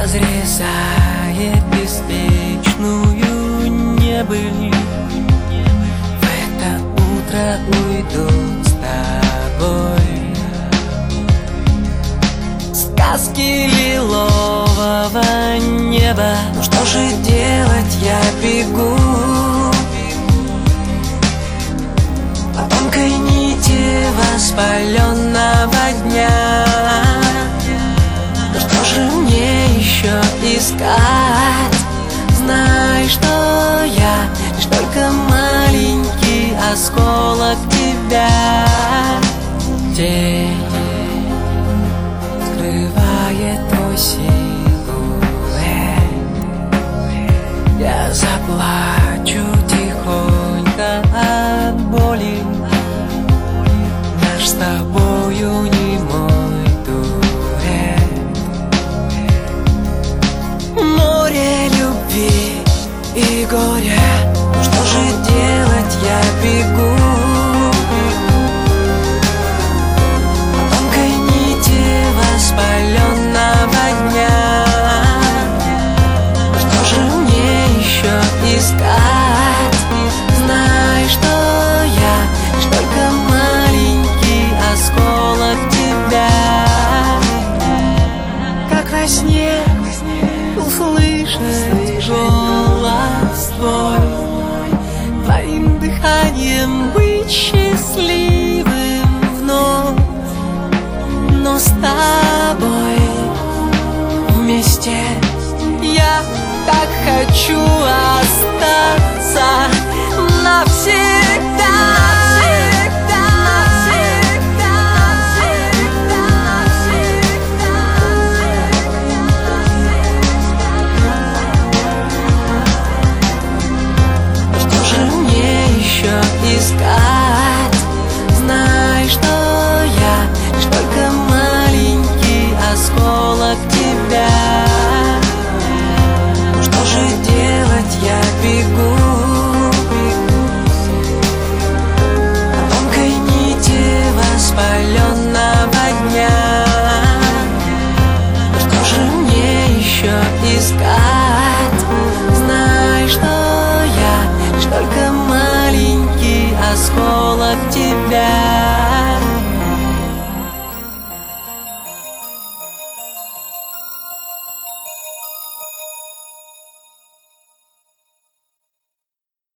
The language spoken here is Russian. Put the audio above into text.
разрезает беспечную небыль. В это утро уйду с тобой. Сказки лилового неба. Ну что же делать, я бегу по тонкой нити воспаленного дня. Ну что же мне еще искать? Знай, что я лишь только маленький осколок тебя. День скрывает твой силуэт. Я заплачу тихонько от боли. Наш с тобою немой дуэт. Море любви и горя. Ну что же делать, я бегу по тонкой нити воспаленного дня. Что же мне еще искать? Знай, что я лишь только маленький осколок тебя. Как во сне услышать голос твой, твоим дыханием быть счастливым вновь. Но с тобой вместе я так хочу остаться навсегда. Что же мне еще искать? Знай, что я лишь только маленький осколок тебя. Что же делать, я бегу по тонкой нити воспаленного дня. Что же мне еще искать?